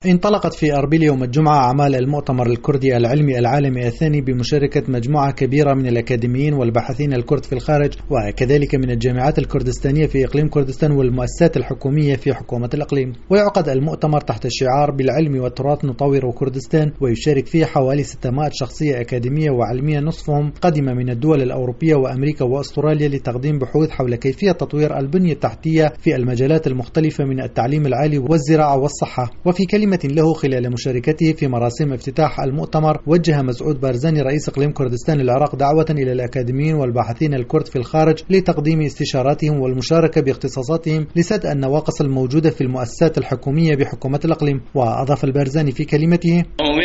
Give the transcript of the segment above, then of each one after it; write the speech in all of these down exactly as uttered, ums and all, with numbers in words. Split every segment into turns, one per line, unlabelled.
انطلقت في أربيل يوم الجمعة أعمال المؤتمر الكردي العلمي العالمي الثاني بمشاركة مجموعة كبيرة من الأكاديميين والباحثين الكرد في الخارج وكذلك من الجامعات الكردستانية في إقليم كردستان والمؤسسات الحكومية في حكومة الإقليم. ويعقد المؤتمر تحت الشعار بالعلم والتراث نطور كردستان، ويشارك فيه حوالي ستمائة شخصية أكاديمية وعلمية، نصفهم قادمة من الدول الأوروبية وأمريكا وأستراليا لتقديم بحوث حول كيفية تطوير البنية التحتية في المجالات المختلفة من التعليم العالي والزراعة والصحة. وفي كلمة له خلال مشاركته في مراسم افتتاح المؤتمر، وجه مسعود بارزاني رئيس إقليم كردستان العراق دعوة إلى الأكاديميين والباحثين الكرد في الخارج لتقديم استشاراتهم والمشاركة باختصاصاتهم لسد النواقص الموجودة في المؤسسات الحكومية بحكومة الإقليم. وأضاف البارزاني في كلمته: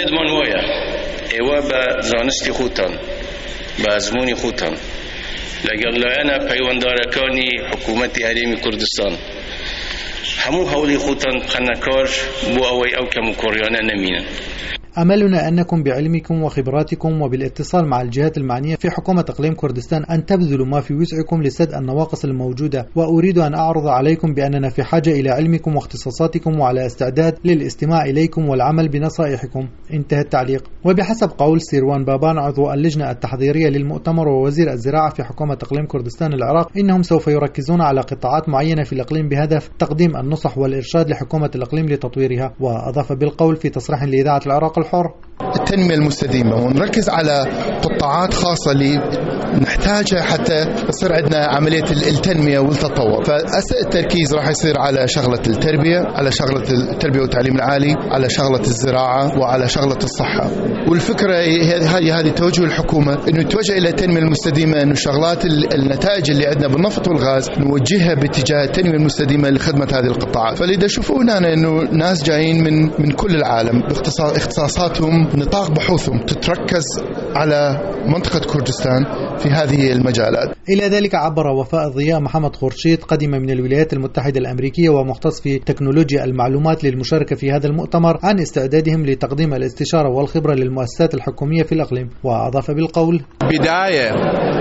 همو هولی خوتن خنکار بو اوی او کم کوریانه نمینن.
أملنا أنكم بعلمكم وخبراتكم وبالاتصال مع الجهات المعنية في حكومة إقليم كردستان أن تبذلوا ما في وسعكم لسد النواقص الموجودة، وأريد أن أعرض عليكم بأننا في حاجة إلى علمكم واختصاصاتكم وعلى استعداد للاستماع إليكم والعمل بنصائحكم. انتهى التعليق. وبحسب قول سيروان بابان عضو اللجنة التحضيرية للمؤتمر ووزير الزراعة في حكومة إقليم كردستان العراق، إنهم سوف يركزون على قطاعات معينة في الإقليم بهدف تقديم النصح والإرشاد لحكومة الإقليم لتطويرها. وأضاف بالقول في تصريح لإذاعة العراق الحر:
التنمية المستدامة، ونركز على قطاعات خاصة اللي نحتاجها حتى يصير عندنا عملية التنمية والتطور. فالتركيز راح يصير على شغلة التربية، على شغلة التربية والتعليم العالي، على شغلة الزراعة، وعلى شغلة الصحة. والفكرة هذه هذه توجه الحكومة إنه توجه إلى التنمية المستدامة، إنه شغلات النتائج اللي عندنا بالنفط والغاز نوجهها باتجاه التنمية المستدامة لخدمة هذه القطاعات. فلذا شوفونا إنه ناس جايين من من كل العالم باختصاص اختصاصاتهم، نطاق بحوثهم تتركز على منطقة كردستان في هذه المجالات.
إلى ذلك عبر وفاء الضياء محمد خورشيد قدم من الولايات المتحدة الأمريكية ومختص في تكنولوجيا المعلومات للمشاركة في هذا المؤتمر عن استعدادهم لتقديم الاستشارة والخبرة للمؤسسات الحكومية في الإقليم. وأضاف بالقول:
بداية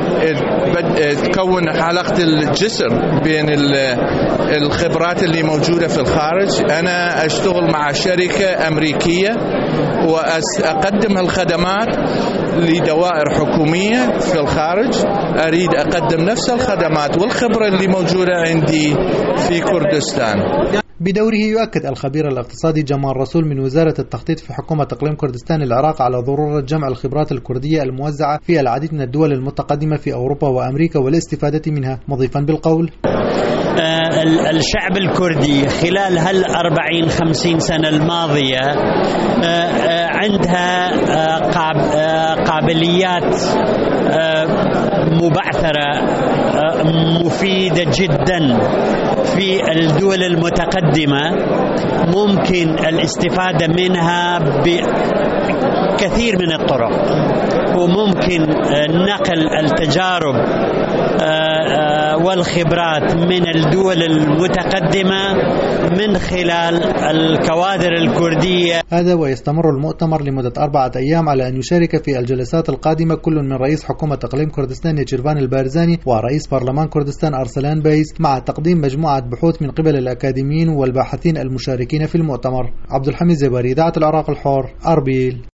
تكون حلقة الجسر بين الخبرات اللي موجودة في الخارج. أنا أشتغل مع شركة أمريكية وأقدم الخدمات لدوائر حكومية في الخارج، أريد أقدم نفس الخدمات والخبرة اللي موجودة عندي في كردستان.
بدوره يؤكد الخبير الاقتصادي جمال رسول من وزارة التخطيط في حكومة إقليم كردستان العراق على ضرورة جمع الخبرات الكردية الموزعة في العديد من الدول المتقدمة في أوروبا وأمريكا والاستفادة منها، مضيفا بالقول:
الشعب الكردي خلال هالأربعين خمسين سنة الماضية عندها قابليات مبعثرة مفيدة جدا في الدول المتقدمة، ممكن الاستفادة منها بكثير من الطرق، وممكن نقل التجارب والخبرات من الدول المتقدمة من خلال الكوادر الكردية.
هذا ويستمر المؤتمر لمدة أربعة أيام على أن يشارك في الجلسات القادمة كل من رئيس حكومة إقليم كردستان يجربان البارزاني ورئيس برلمان كردستان أرسلان بيس، مع تقديم مجموعة بحوث من قبل الأكاديميين والباحثين المشاركين في المؤتمر. عبد الحميد زباري، إذاعة العراق الحر، أربيل.